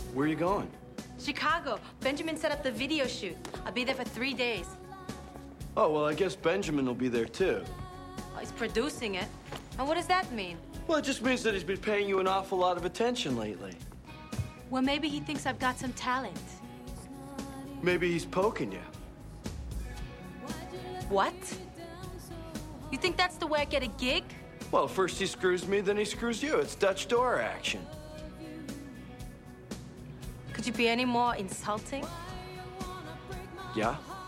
Where are you going? Chicago. Benjamin set up the video shoot. I'll be there for 3 days. Oh, well, I guess Benjamin will be there, too. Oh, he's producing it. And what does that mean? Well, it just means that he's been paying you an awful lot of attention lately. Well, maybe he thinks I've got some talent. Maybe he's poking you. What? You think that's the way I get a gig? Well, first he screws me, then he screws you. It's Dutch door action. Could you be any more insulting? Yeah?